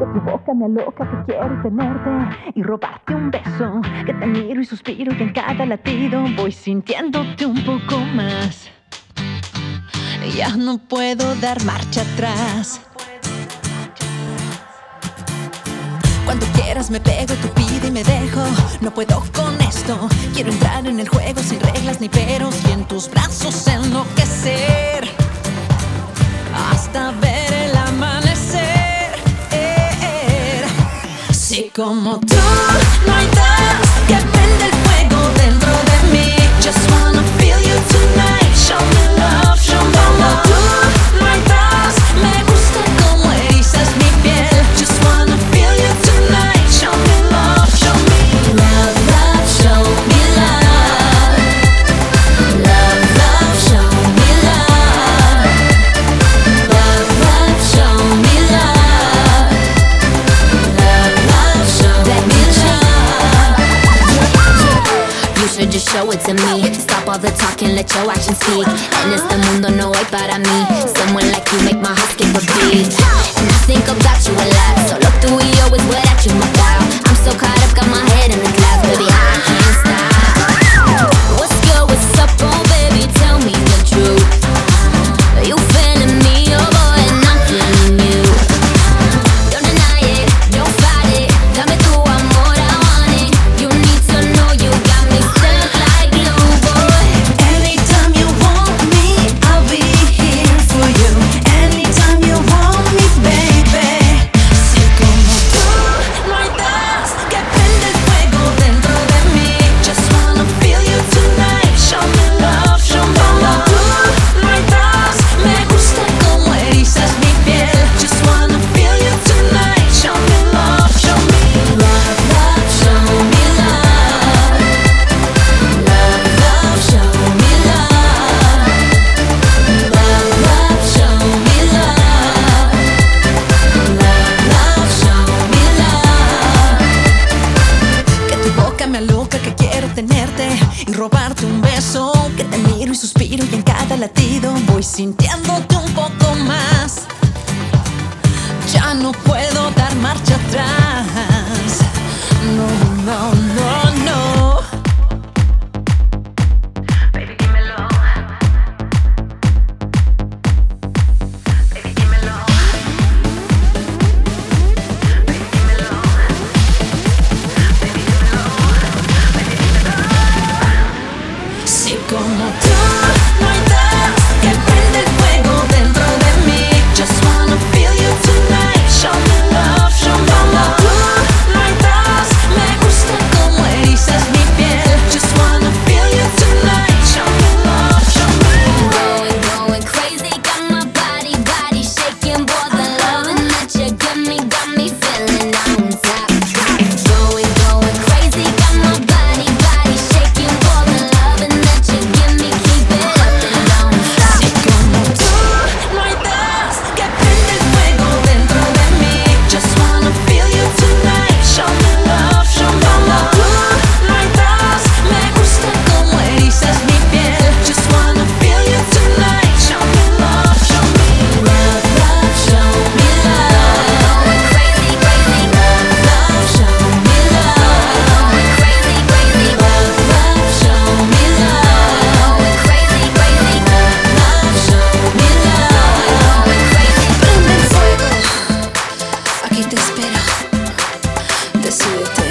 Que tu boca me aloca, que quiero tenerte y robarte un beso. Que te miro y suspiro y en cada latido voy sintiéndote un poco más. Ya no puedo dar marcha atrás. Cuando quieras me pego, tú pide y me dejo. No puedo con esto. Quiero entrar en el juego sin reglas ni peros y en tus brazos enloquecer hasta ver el amanecer. Si como tú no hay dos que prende el fuego dentro de mí. Just wanna feel you tonight. Show me love, show me love. Como tú no hay dos. Me gusta como erizas mi piel. Just wanna feel you tonight. Show me love, show me love, love, show me love. Love, love, show me love. Love, love, show me love. Love, love, show me love. You should just show it to me. Stop all the talking, let your actions speak. En este mundo no hay para mí. Someone like you make my heart skip a beat. And I think about you a lot. Solo tú y yo is what I dream about. I'm so caught up, got my head in the clouds. Baby, I can't stop. What's good, what's up, oh baby, tell me the truth. You feeling me, oh boy, and I'm feeling you. Don't deny it, don't fight it. Dame tu amor, I want it. You need to know you got me stuck like glue, boy. Anytime you want me, I'll be here for you. Anytime you want me, baby. Si como tú no hay dos que prende el fuego dentro de mí. Just wanna feel you tonight. Show me love, show me love. Tú no hay dos. Me gusta como erizas mi piel. Just wanna feel you tonight. Show me love, show me love, love, show me love. Love, love, show me love. Love, love, show me love. Love, love, show me love. Que tu boca me aloca, que quiero tenerte y robarte un beso. Que te miro y suspiro y en cada latido voy sintiéndote un poco más. Ya no puedo dar marcha atrás. No, no, no, no. Baby, dímelo. Baby, dímelo. Baby, dímelo. Baby, dímelo. Baby, dímelo. Si como tú no hay dos que prende el fuego dentro de mí. Just wanna feel you tonight. Show me love, show me love. Tú no hay dos. Me gusta como erizas mi piel. Just wanna feel you tonight. Show me love, show me love. Going crazy, got my body shaking. Boy, the loving that you got me feeling on top. Going crazy, got my body shaking. Boy, the loving that you keep it up and don't stop. Si como tú no hay dos que prende el fuego dentro de mí. Just wanna feel you tonight. Show me love, show me love. Tú no hay dos. Me gusta como erizas mi piel. Just wanna feel you tonight. Show me love, show me love, love, show me love. Going crazy, crazy, love, love, show me love. Going crazy, crazy, love, love, show me love. Going crazy, crazy, love, love, show me love. Going crazy, prende el fuego. Aquí te espero. Decídete.